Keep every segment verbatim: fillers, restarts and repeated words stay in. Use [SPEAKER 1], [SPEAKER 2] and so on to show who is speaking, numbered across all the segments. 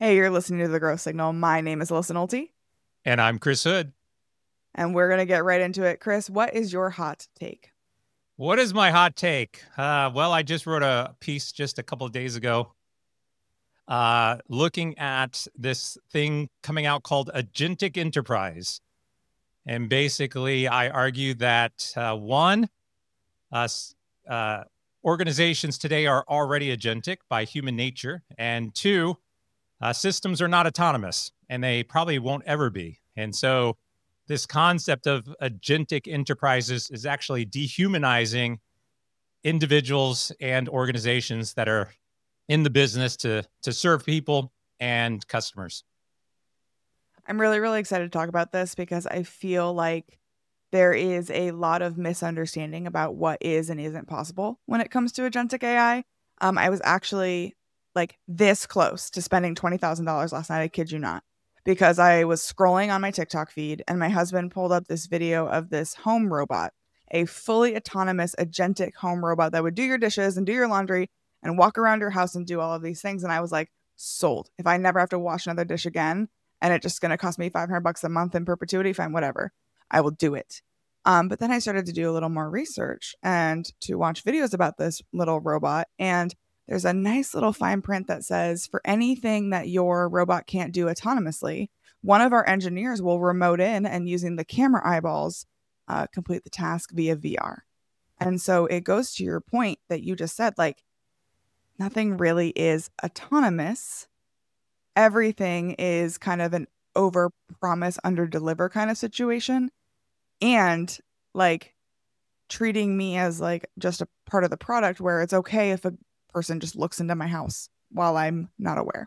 [SPEAKER 1] Hey, you're listening to The Growth Signal. My name is Alyssa Nolte,
[SPEAKER 2] And I'm Chris Hood.
[SPEAKER 1] and we're going to get right into it. Chris, what is your hot take?
[SPEAKER 2] What is my hot take? Uh, well, I just wrote a piece just a couple of days ago uh, looking at this thing coming out called Agentic Enterprise. And basically, I argue that uh, one, uh, uh, organizations today are already agentic by human nature. And two, uh, systems are not autonomous, and they probably won't ever be. And so this concept of agentic enterprises is actually dehumanizing individuals and organizations that are in the business to to serve people and customers.
[SPEAKER 1] I'm really, really excited to talk about this because I feel like there is a lot of misunderstanding about what is and isn't possible when it comes to agentic A I. Um, I was actually like this close to spending twenty thousand dollars last night. I kid you not, because I was scrolling on my TikTok feed and my husband pulled up this video of this home robot, a fully autonomous agentic home robot that would do your dishes and do your laundry and walk around your house and do all of these things. And I was like, sold. If I never have to wash another dish again and it's just going to cost me five hundred bucks a month in perpetuity, fine, whatever. I will do it. Um, but then I started to do a little more research and to watch videos about this little robot. And there's a nice little fine print that says for anything that your robot can't do autonomously, one of our engineers will remote in and using the camera eyeballs uh, complete the task via V R. And so it goes to your point that you just said, like, nothing really is autonomous. Everything is kind of an over promise, under deliver kind of situation. And like treating me as like just a part of the product where it's okay if a person just looks into my house while I'm not aware.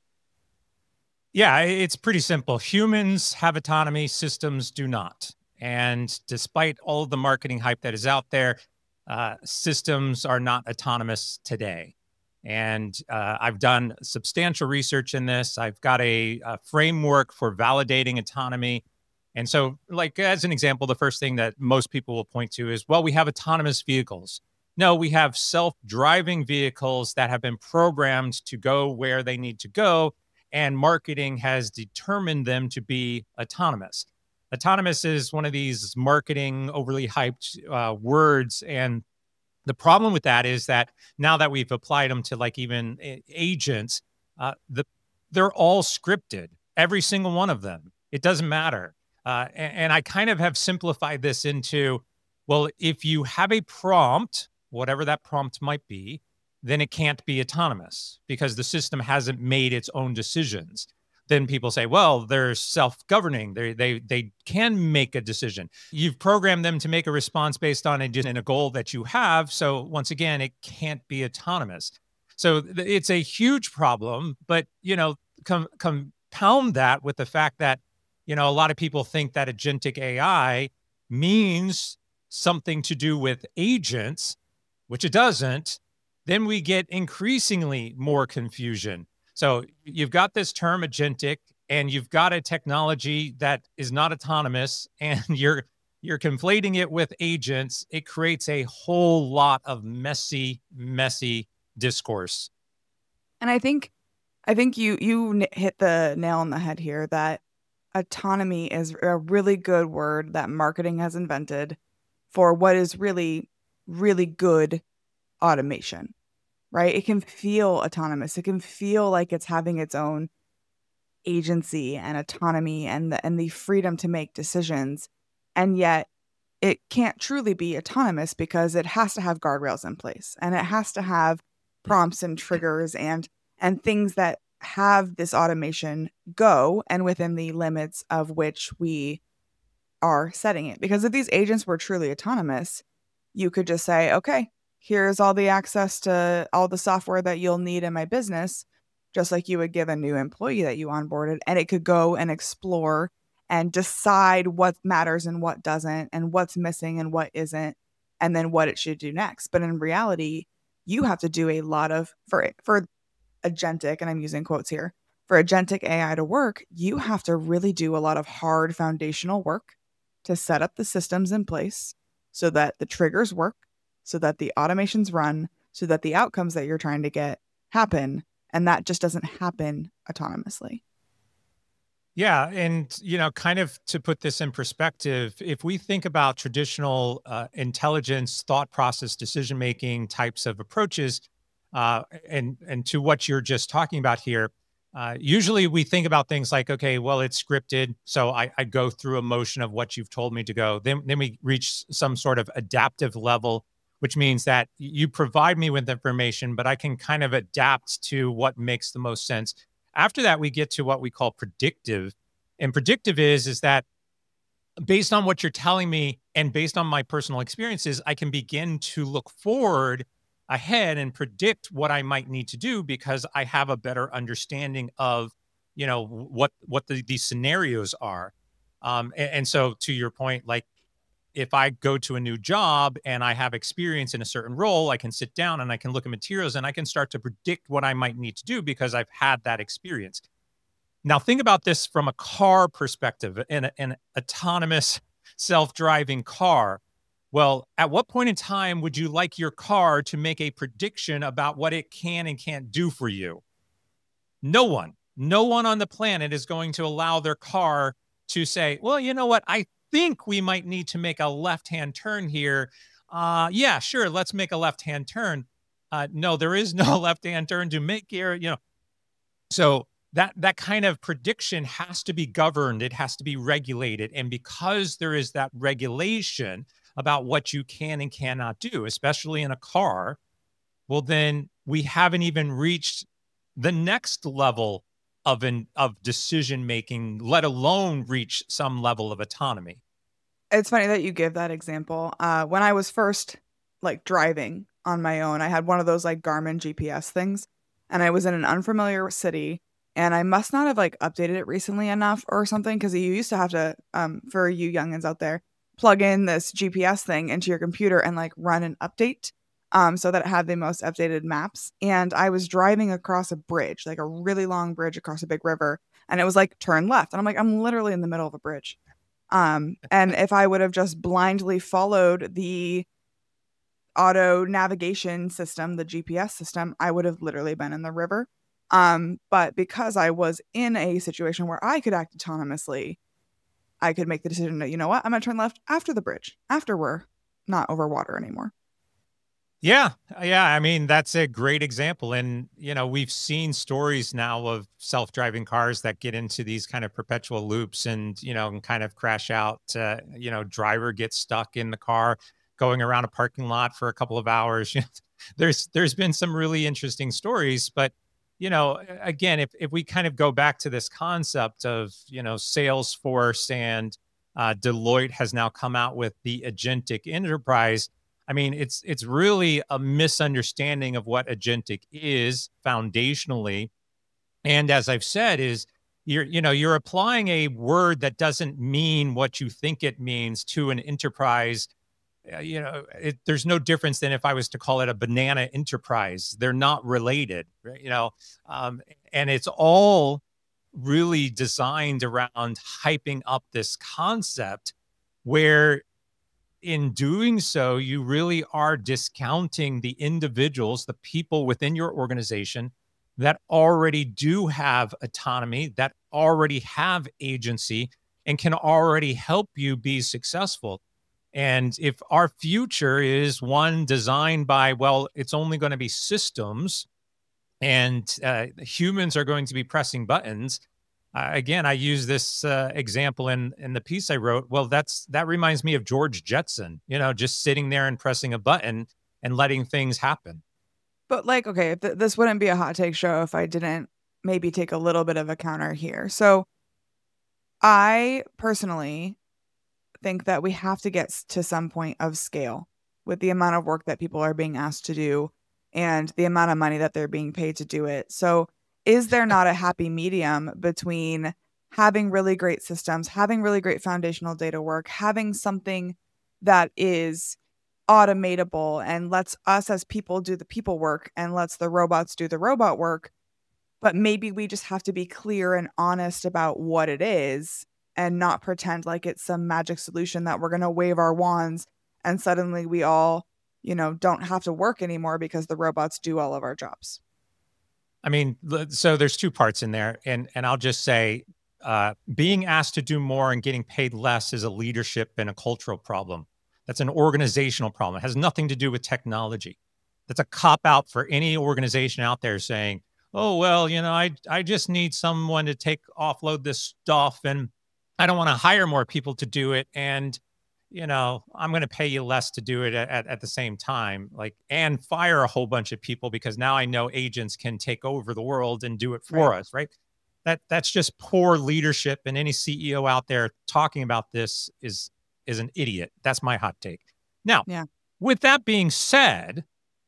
[SPEAKER 2] Yeah, it's pretty simple. Humans have autonomy, systems do not. And despite all of the marketing hype that is out there, uh, systems are not autonomous today. And uh, I've done substantial research in this. I've got a, a framework for validating autonomy. And so, like, as an example, the first thing that most people will point to is, well, we have autonomous vehicles. No, we have self-driving vehicles that have been programmed to go where they need to go, and marketing has determined them to be autonomous. Autonomous is one of these marketing overly hyped uh, words. And the problem with that is that now that we've applied them to like even agents, uh, the, they're all scripted, every single one of them. It doesn't matter. Uh, and, and I kind of have simplified this into, well, if you have a prompt, whatever that prompt might be, then it can't be autonomous because the system hasn't made its own decisions. Then people say, well, they're self-governing. They they they can make a decision. You've programmed them to make a response based on a, a goal that you have. So once again, it can't be autonomous. So th- it's a huge problem. But you know, com- compound that with the fact that you know a lot of people think that agentic A I means something to do with agents, which it doesn't. Then we get increasingly more confusion. So you've got this term agentic, and you've got a technology that is not autonomous, and you're you're conflating it with agents. It creates a whole lot of messy, messy discourse.
[SPEAKER 1] And I think I think you you hit the nail on the head here that autonomy is a really good word that marketing has invented for what is really really good automation, right? It can feel autonomous. It can feel like it's having its own agency and autonomy and the, and the freedom to make decisions. And yet it can't truly be autonomous because it has to have guardrails in place and it has to have prompts and triggers and and things that have this automation go and within the limits of which we are setting it. Because if these agents were truly autonomous, you could just say, okay, here's all the access to all the software that you'll need in my business, just like you would give a new employee that you onboarded, and it could go and explore and decide what matters and what doesn't, and what's missing and what isn't, and then what it should do next. But in reality, you have to do a lot of, for for agentic, and I'm using quotes here, for agentic A I to work, you have to really do a lot of hard foundational work to set up the systems in place so that the triggers work, so that the automations run, so that the outcomes that you're trying to get happen. And that just doesn't happen autonomously.
[SPEAKER 2] Yeah. And, you know, kind of to put this in perspective, if we think about traditional uh, intelligence, thought process, decision making types of approaches, uh, and, and to what you're just talking about here, uh, usually we think about things like, okay, well, it's scripted. So I, I go through a motion of what you've told me to go. Then, then we reach some sort of adaptive level, which means that you provide me with information, but I can kind of adapt to what makes the most sense. After that, we get to what we call predictive. And predictive is, is that based on what you're telling me and based on my personal experiences, I can begin to look forward ahead and predict what I might need to do because I have a better understanding of, you know, what what the, these scenarios are. Um, and, and so to your point, like if I go to a new job and I have experience in a certain role, I can sit down and I can look at materials and I can start to predict what I might need to do because I've had that experience. Now, think about this from a car perspective, an, an autonomous self-driving car. Well, at what point in time would you like your car to make a prediction about what it can and can't do for you? No one, no one on the planet is going to allow their car to say, well, you know what? I think we might need to make a left-hand turn here. Uh, yeah, sure. Let's make a left-hand turn. Uh, no, there is no left-hand turn to make here. You know, so that that kind of prediction has to be governed. It has to be regulated, and because there is that regulation about what you can and cannot do, especially in a car, well, then we haven't even reached the next level of an of decision making, let alone reach some level of autonomy.
[SPEAKER 1] It's funny that you give that example. Uh, when I was first like driving on my own, I had one of those like Garmin G P S things, and I was in an unfamiliar city, and I must not have like updated it recently enough or something because you used to have to, um, for you youngins out there, plug in this G P S thing into your computer and like run an update, um, so that it had the most updated maps. And I was driving across a bridge, like a really long bridge across a big river, and it was like turn left, and I'm like, I'm literally in the middle of a bridge. Um, and if I would have just blindly followed the auto navigation system, the G P S system, I would have literally been in the river. Um, but because I was in a situation where I could act autonomously, I could make the decision that, you know what, I'm going to turn left after the bridge, after we're not over water anymore.
[SPEAKER 2] Yeah, yeah. I mean, that's a great example. And, you know, we've seen stories now of self-driving cars that get into these kind of perpetual loops and, you know, and kind of crash out. Uh, you know, driver gets stuck in the car going around a parking lot for a couple of hours. there's there's been some really interesting stories, but you know, again, if if we kind of go back to this concept of, you know, Salesforce and uh, Deloitte has now come out with the agentic enterprise. I mean, it's it's really a misunderstanding of what agentic is foundationally. And as I've said, is you're you know you're applying a word that doesn't mean what you think it means to an enterprise. Uh, you know, it, there's no difference than if I was to call it a banana enterprise. They're not related, right? You know, um, and it's all really designed around hyping up this concept where in doing so, you really are discounting the individuals, the people within your organization that already do have autonomy, that already have agency, and can already help you be successful. And if our future is one designed by, well, it's only going to be systems and uh, humans are going to be pressing buttons, uh, again, I use this uh, example in in the piece I wrote. Well, that's that reminds me of George Jetson, you know, just sitting there and pressing a button and letting things happen.
[SPEAKER 1] But like, okay, th- this wouldn't be a hot take show if I didn't maybe take a little bit of a counter here. So I personally think that we have to get to some point of scale with the amount of work that people are being asked to do and the amount of money that they're being paid to do it. So is there not a happy medium between having really great systems, having really great foundational data work, having something that is automatable and lets us as people do the people work and lets the robots do the robot work? But maybe we just have to be clear and honest about what it is and not pretend like it's some magic solution that we're going to wave our wands and suddenly we all, you know, don't have to work anymore because the robots do all of our jobs.
[SPEAKER 2] I mean, so there's two parts in there, and and I'll just say, uh, being asked to do more and getting paid less is a leadership and a cultural problem. That's an organizational problem. It has nothing to do with technology. That's a cop out for any organization out there saying, "Oh well, you know, I I just need someone to take offload this stuff, and I don't want to hire more people to do it, and you know, I'm going to pay you less to do it at, at the same time, like, and fire a whole bunch of people because now I know agents can take over the world and do it
[SPEAKER 1] Right.
[SPEAKER 2] for us, right? That that's just poor leadership, and any C E O out there talking about this is is an idiot. That's my hot take. Now,
[SPEAKER 1] Yeah.
[SPEAKER 2] with that being said,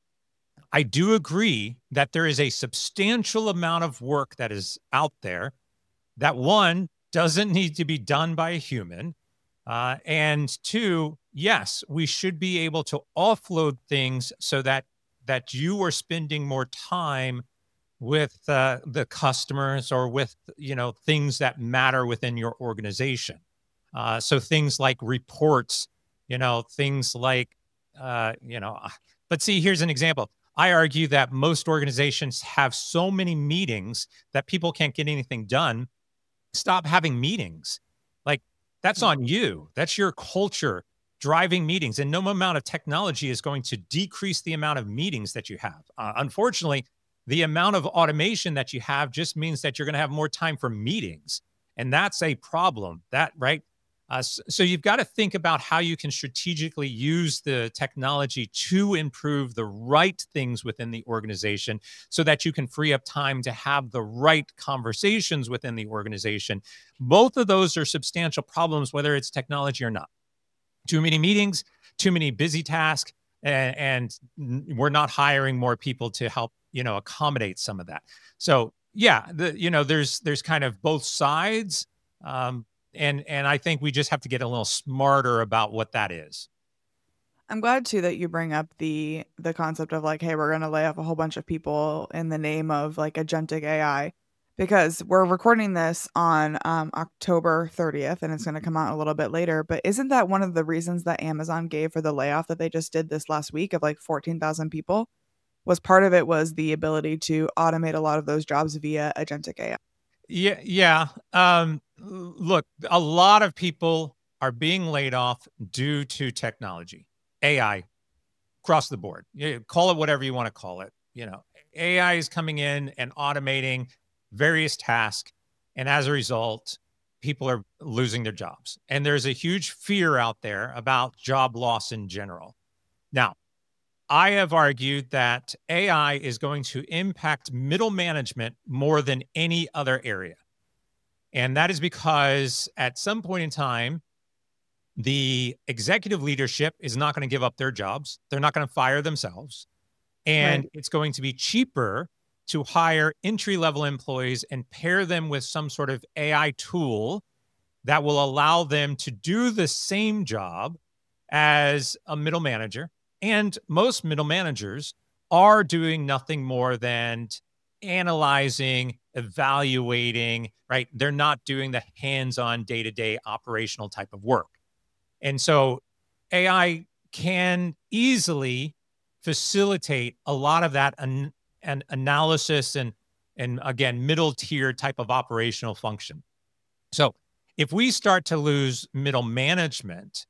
[SPEAKER 2] I do agree that there is a substantial amount of work that is out there that, one, doesn't need to be done by a human. Uh, and two, yes, we should be able to offload things so that that you are spending more time with uh, the customers or with, you know, things that matter within your organization. Uh, so things like reports, you know, things like, uh, you know, uh, but see, here's an example. I argue that most organizations have so many meetings that people can't get anything done. Stop having meetings. Like, that's
[SPEAKER 1] Yeah.
[SPEAKER 2] on you. That's your culture driving meetings. And no amount of technology is going to decrease the amount of meetings that you have. Uh, unfortunately, the amount of automation that you have just means that you're going to have more time for meetings. And that's a problem. That, right? Uh, so, so you've got to think about how you can strategically use the technology to improve the right things within the organization so that you can free up time to have the right conversations within the organization. Both of those are substantial problems, whether it's technology or not. Too many meetings, too many busy tasks, and, and we're not hiring more people to help, you know, accommodate some of that. So yeah, the, you know, there's there's kind of both sides. Um, and and I think we just have to get a little smarter about what that is.
[SPEAKER 1] I'm glad too that you bring up the the concept of like, hey, we're gonna lay off a whole bunch of people in the name of like agentic A I, because we're recording this on um, October thirtieth and it's gonna come out a little bit later. But isn't that one of the reasons that Amazon gave for the layoff that they just did this last week of like fourteen thousand people? Was part of it was the ability to automate a lot of those jobs via agentic A I.
[SPEAKER 2] Yeah, yeah. Um, look, a lot of people are being laid off due to technology, A I, across the board. You call it whatever you want to call it. You know, A I is coming in and automating various tasks, and as a result, people are losing their jobs. And there's a huge fear out there about job loss in general. Now, I have argued that A I is going to impact middle management more than any other area. And that is because at some point in time, the executive leadership is not going to give up their jobs. They're not going to fire themselves. And
[SPEAKER 1] Right.
[SPEAKER 2] it's going to be cheaper to hire entry level employees and pair them with some sort of A I tool that will allow them to do the same job as a middle manager. And most middle managers are doing nothing more than analyzing, evaluating, right? They're not doing the hands on day to day operational type of work. And so A I can easily facilitate a lot of that an, an analysis and, and again, middle tier type of operational function. So if we start to lose middle management,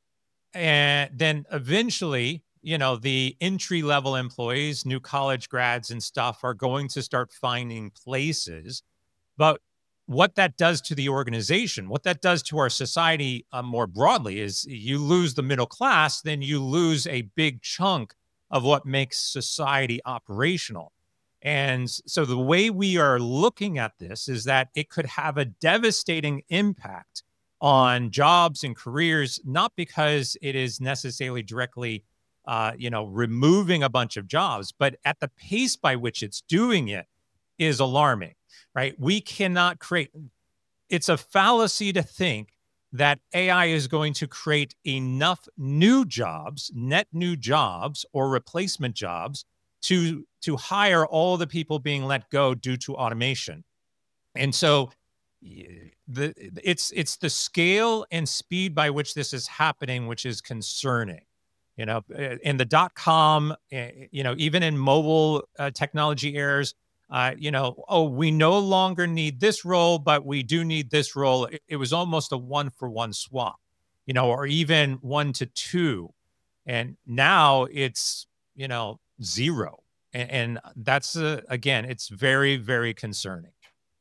[SPEAKER 2] and then eventually, you know, the entry level employees, new college grads and stuff are going to start finding places. But what that does to the organization, what that does to our society uh, more broadly is you lose the middle class, then you lose a big chunk of what makes society operational. And so the way we are looking at this is that it could have a devastating impact on jobs and careers, not because it is necessarily directly, uh, you know, removing a bunch of jobs, but at the pace by which it's doing it is alarming, right? We cannot create, it's a fallacy to think that A I is going to create enough new jobs, net new jobs or replacement jobs to, to hire all the people being let go due to automation. And so the it's it's the scale and speed by which this is happening, which is concerning. You know, in the dot com, you know, even in mobile uh, technology eras, uh, you know, oh, we no longer need this role, but we do need this role. It, it was almost a one for one swap, you know, or even one to two. And now it's, you know, zero. And, and that's, uh, again, it's very, very concerning.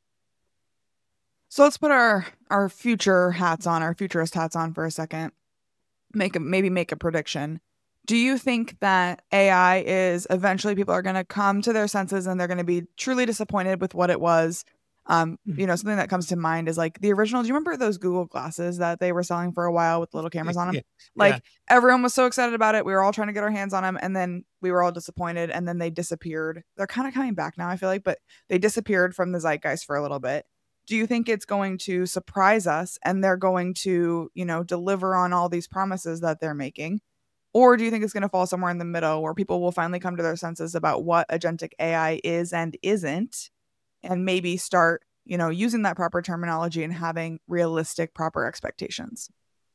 [SPEAKER 1] So let's put our our future hats on, our futurist hats on for a second. Make a, maybe make a prediction. Do you think that A I is eventually people are going to come to their senses and they're going to be truly disappointed with what it was? Um, you know, something that comes to mind is like the original. Do you remember those Google glasses that they were selling for a while with little cameras on them?
[SPEAKER 2] Yeah.
[SPEAKER 1] Like everyone was so excited about it. We were all trying to get our hands on them, and then we were all disappointed, and then they disappeared. They're kind of coming back now, I feel like, but they disappeared from the zeitgeist for a little bit. Do you think it's going to surprise us and they're going to, you know, deliver on all these promises that they're making? Or do you think it's going to fall somewhere in the middle where people will finally come to their senses about what agentic A I is and isn't, and maybe start, you know, using that proper terminology and having realistic, proper expectations?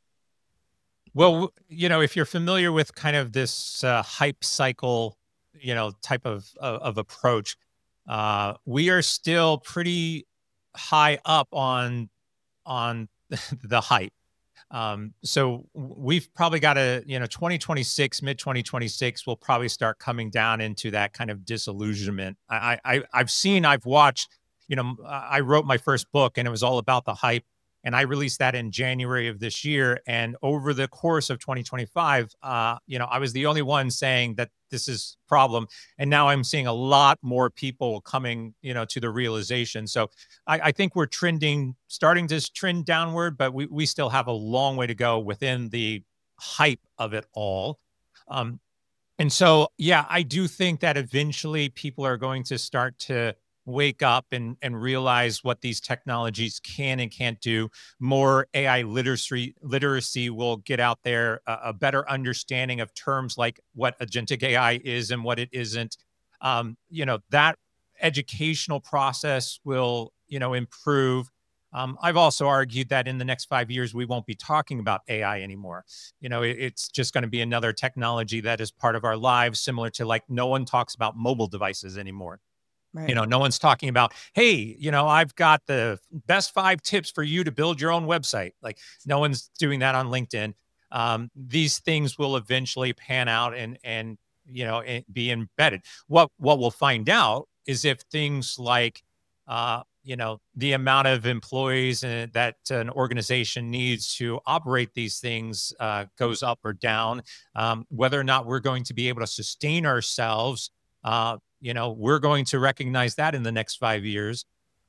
[SPEAKER 2] Well, you know, if you're familiar with kind of this uh, hype cycle, you know, type of of, of approach, uh, we are still pretty high up on on the hype. Um, so we've probably got a, you know, twenty twenty-six, mid twenty twenty-six, we'll probably start coming down into that kind of disillusionment. I, I, I've seen, I've watched, you know, I wrote my first book and it was all about the hype. And I released that in January of this year. And over the course of twenty twenty-five, uh, you know, I was the only one saying that this is a problem. And now I'm seeing a lot more people coming, you know, to the realization. So I, I think we're trending, starting to trend downward, but we, we still have a long way to go within the hype of it all. Um, and so, yeah, I do think that eventually people are going to start to wake up and, and realize what these technologies can and can't do. More A I literacy literacy will get out there, a, a better understanding of terms like what agentic A I is and what it isn't. Um, you know, that educational process will, you know, improve. Um, I've also argued that in the next five years, we won't be talking about A I anymore. You know, it, it's just going to be another technology that is part of our lives, similar to like no one talks about mobile devices anymore. Right. You know, no one's talking about, hey, you know, I've got the best five tips for you to build your own website. Like no one's doing that on LinkedIn. Um, these things will eventually pan out and, and, you know, be embedded. What, what we'll find out is if things like, uh, you know, the amount of employees uh, that an organization needs to operate these things uh, goes up or down, um, whether or not we're going to be able to sustain ourselves. Uh, you know, we're going to recognize that in the next five years.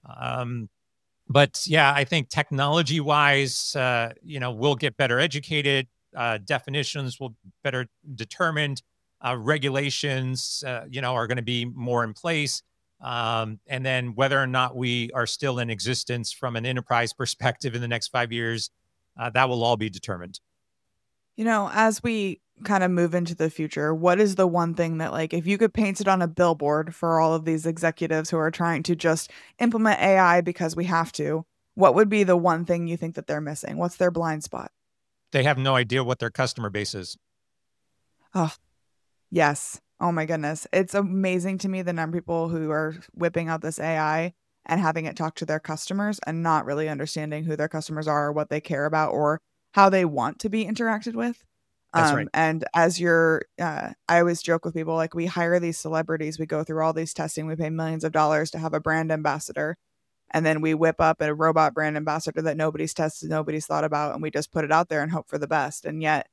[SPEAKER 2] Um, but yeah, I think technology wise, uh, you know, we'll get better educated. Uh, definitions will be better determined. Uh, regulations, uh, you know, are going to be more in place. Um, and then whether or not we are still in existence from an enterprise perspective in the next five years, uh, that will all be determined.
[SPEAKER 1] You know, as we kind of move into the future, what is the one thing that, like, if you could paint it on a billboard for all of these executives who are trying to just implement A I because we have to, what would be the one thing you think that they're missing? What's their blind spot?
[SPEAKER 2] They have no idea what their customer base is.
[SPEAKER 1] Oh, yes. Oh my goodness. It's amazing to me the number of people who are whipping out this A I and having it talk to their customers and not really understanding who their customers are or what they care about or how they want to be interacted with.
[SPEAKER 2] That's
[SPEAKER 1] Um,
[SPEAKER 2] right.
[SPEAKER 1] And as you're, uh, I always joke with people, like we hire these celebrities, we go through all these testing, we pay millions of dollars to have a brand ambassador. And then we whip up a robot brand ambassador that nobody's tested, nobody's thought about, and we just put it out there and hope for the best. And yet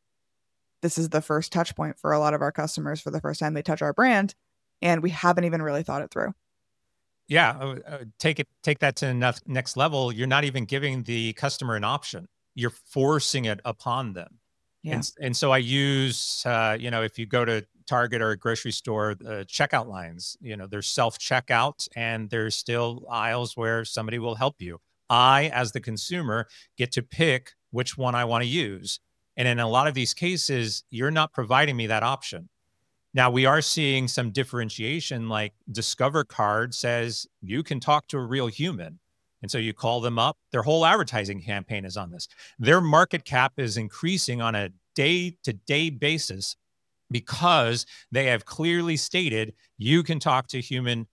[SPEAKER 1] this is the first touch point for a lot of our customers for the first time they touch our brand, and we haven't even really thought it through.
[SPEAKER 2] Yeah, uh, take it, take that to the next level. You're not even giving the customer an option. You're forcing it upon them. Yeah. And, and so I use, uh, you know, if you go to Target or a grocery store, uh, checkout lines, you know, there's self-checkout and there's still aisles where somebody will help you. I, as the consumer, get to pick which one I want to use. And in a lot of these cases, you're not providing me that option. Now, we are seeing some differentiation, like Discover Card says you can talk to a real human. And so you call them up. Their whole advertising campaign is on this. Their market cap is increasing on a day-to-day basis because they have clearly stated you can talk to human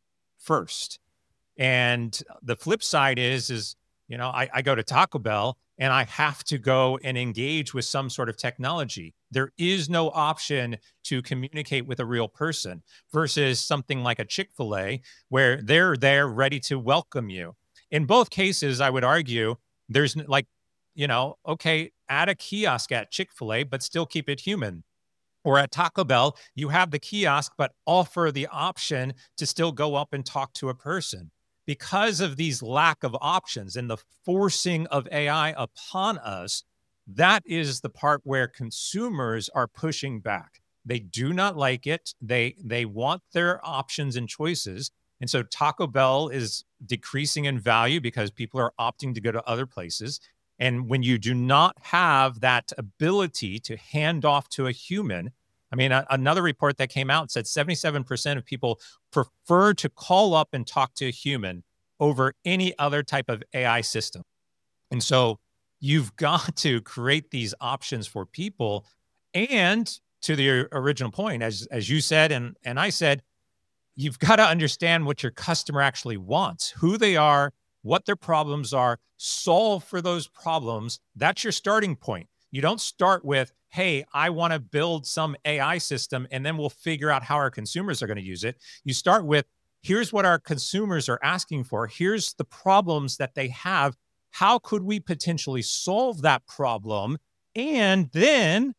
[SPEAKER 2] first. And the flip side is, is, you know, I, I go to Taco Bell and I have to go and engage with some sort of technology. There is no option to communicate with a real person versus something like a Chick-fil-A where they're there ready to welcome you. In both cases, I would argue there's like, you know, okay, add a kiosk at Chick-fil-A, but still keep it human. Or at Taco Bell, you have the kiosk, but offer the option to still go up and talk to a person. Because of these lack of options and the forcing of A I upon us, that is the part where consumers are pushing back. They do not like it. They they want their options and choices. And so Taco Bell is decreasing in value because people are opting to go to other places. And when you do not have that ability to hand off to a human, I mean, a, another report that came out said seventy-seven percent of people prefer to call up and talk to a human over any other type of A I system. And so you've got to create these options for people. And to the original point, as, as you said, and, and I said, you've got to understand what your customer actually wants, who they are, what their problems are, solve for those problems. That's your starting point. You don't start with, hey, I want to build some A I system and then we'll figure out how our consumers are going to use it. You start with, here's what our consumers are asking for. Here's the problems that they have. How could we potentially solve that problem? And then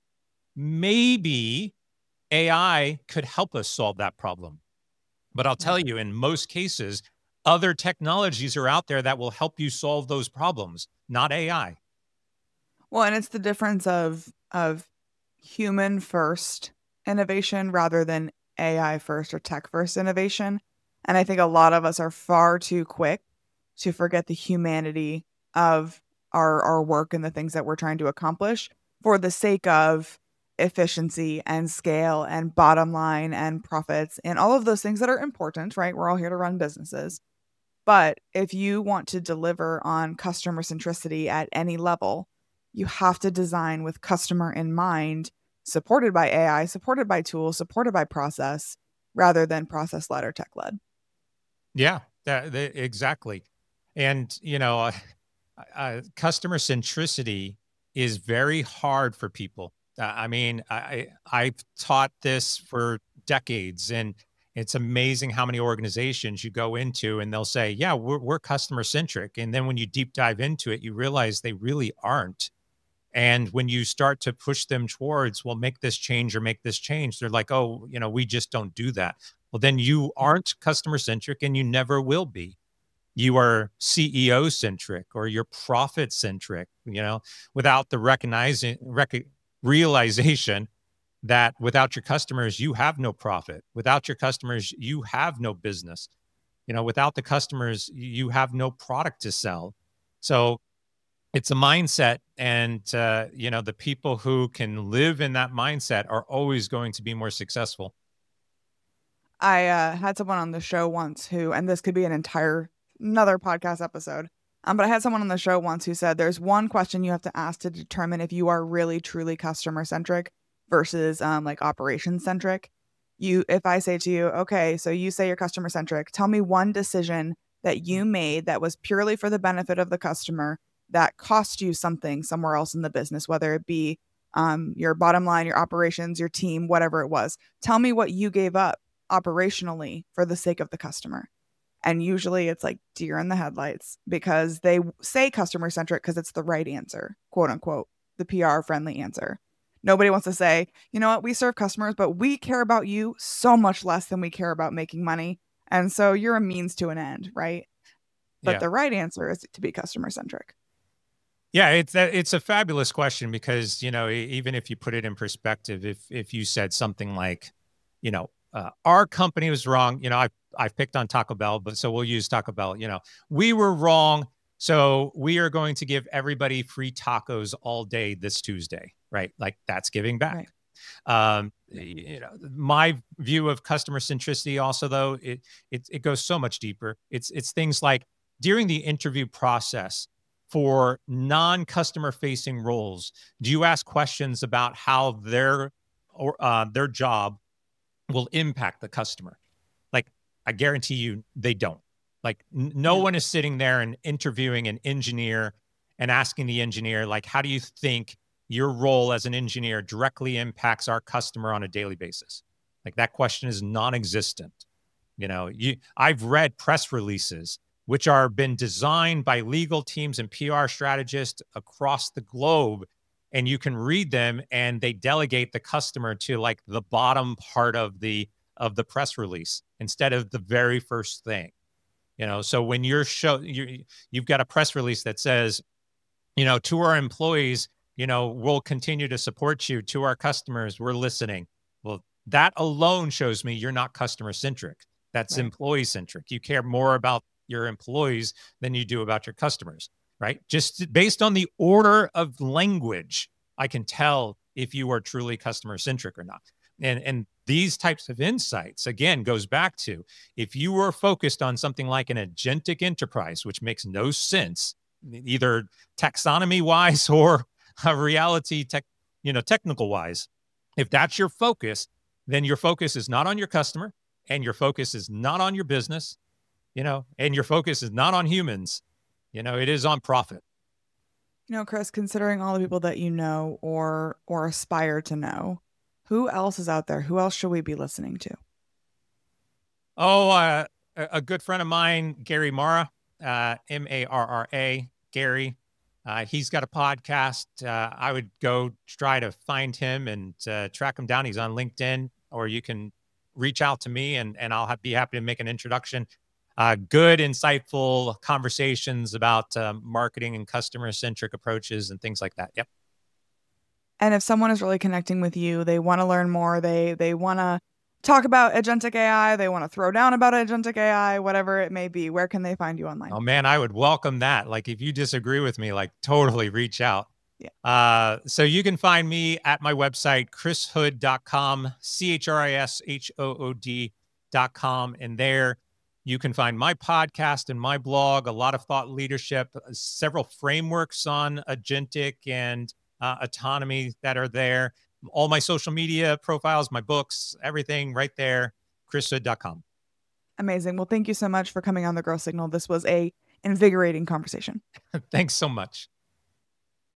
[SPEAKER 2] maybe A I could help us solve that problem. But I'll tell you, in most cases, other technologies are out there that will help you solve those problems, not A I.
[SPEAKER 1] Well, and it's the difference of of human first innovation rather than A I first or tech first innovation. And I think a lot of us are far too quick to forget the humanity of our our work and the things that we're trying to accomplish for the sake of efficiency and scale and bottom line and profits and all of those things that are important, right? We're all here to run businesses. But if you want to deliver on customer centricity at any level, you have to design with customer in mind, supported by A I, supported by tools, supported by process, rather than process-led or tech-led.
[SPEAKER 2] Yeah, that, that, exactly. And, you know, uh, uh, customer centricity is very hard for people. Uh, I mean, I, I've taught this for decades, and it's amazing how many organizations you go into and they'll say, yeah, we're, we're customer centric. And then when you deep dive into it, you realize they really aren't. And when you start to push them towards, well, make this change or make this change, they're like, oh, you know, we just don't do that. Well, then you aren't customer centric and you never will be. You are C E O centric or you're profit centric, you know, without the recognizing, rec- realization that without your customers, you have no profit. Without your customers, you have no business. You know, without the customers, you have no product to sell. So it's a mindset. And, uh, you know, the people who can live in that mindset are always going to be more successful.
[SPEAKER 1] I uh, had someone on the show once who, and this could be an entire, another podcast episode, um, but I had someone on the show once who said there's one question you have to ask to determine if you are really, truly customer centric versus um, like operation centric. You, if I say to you, okay, so you say you're customer centric, tell me one decision that you made that was purely for the benefit of the customer that cost you something somewhere else in the business, whether it be um, your bottom line, your operations, your team, whatever it was. Tell me what you gave up operationally for the sake of the customer. And usually it's like deer in the headlights because they say customer centric because it's the right answer, quote unquote, the P R friendly answer. Nobody wants to say, you know what, we serve customers, but we care about you so much less than we care about making money. And so you're a means to an end, right? But yeah. The right answer is to be customer centric.
[SPEAKER 2] Yeah, it's a, it's a fabulous question because, you know, even if you put it in perspective, if if you said something like, you know, uh, our company was wrong, you know, I I've picked on Taco Bell, but so we'll use Taco Bell, you know, we were wrong. So we are going to give everybody free tacos all day this Tuesday, right? Like that's giving back. Right. Um, you know, my view of customer centricity also, though, it, it, it goes so much deeper. It's, it's things like during the interview process for non-customer facing roles, do you ask questions about how their, or uh, their job will impact the customer? Like, I guarantee you they don't. Like n- no
[SPEAKER 1] Yeah.
[SPEAKER 2] one is sitting there and interviewing an engineer and asking the engineer, like, how do you think your role as an engineer directly impacts our customer on a daily basis? Like that question is non-existent. You know, you I've read press releases which are been designed by legal teams and P R strategists across the globe, and you can read them and they delegate the customer to like the bottom part of the of the press release instead of the very first thing. You know, so when you're show you you've got a press release that says, you know, to our employees, you know, we'll continue to support you. To our customers, we're listening. Well, that alone shows me you're not customer centric. That's
[SPEAKER 1] Right.
[SPEAKER 2] employee centric. You care more about your employees than you do about your customers, right? Just based on the order of language, I can tell if you are truly customer centric or not. And and these types of insights again goes back to if you were focused on something like an agentic enterprise, which makes no sense, either taxonomy wise or a reality tech, you know, technical wise. If that's your focus, then your focus is not on your customer and your focus is not on your business, you know, and your focus is not on humans. You know, it is on profit.
[SPEAKER 1] You know, Chris, considering all the people that you know or or aspire to know, who else is out there? Who else should we be listening to?
[SPEAKER 2] Oh, uh, a a good friend of mine, Gary Mara, uh, M A R R A, Gary. Uh, he's got a podcast. Uh, I would go try to find him and uh, track him down. He's on LinkedIn, or you can reach out to me and, and I'll ha- be happy to make an introduction. Uh, good, insightful conversations about uh, marketing and customer centric approaches and things like that. Yep.
[SPEAKER 1] And if someone is really connecting with you, they want to learn more, they they want to talk about agentic A I, they want to throw down about agentic A I, whatever it may be, where can they find you online?
[SPEAKER 2] Oh man, I would welcome that. Like if you disagree with me, like totally reach out.
[SPEAKER 1] Yeah.
[SPEAKER 2] Uh, so you can find me at my website, chris hood dot com, C H R I S H O O D dot com. And there you can find my podcast and my blog, a lot of thought leadership, several frameworks on agentic and uh, autonomy that are there. All my social media profiles, my books, everything right there, chris hood dot com.
[SPEAKER 1] Amazing. Well, thank you so much for coming on the Growth Signal. This was a invigorating conversation.
[SPEAKER 2] Thanks so much.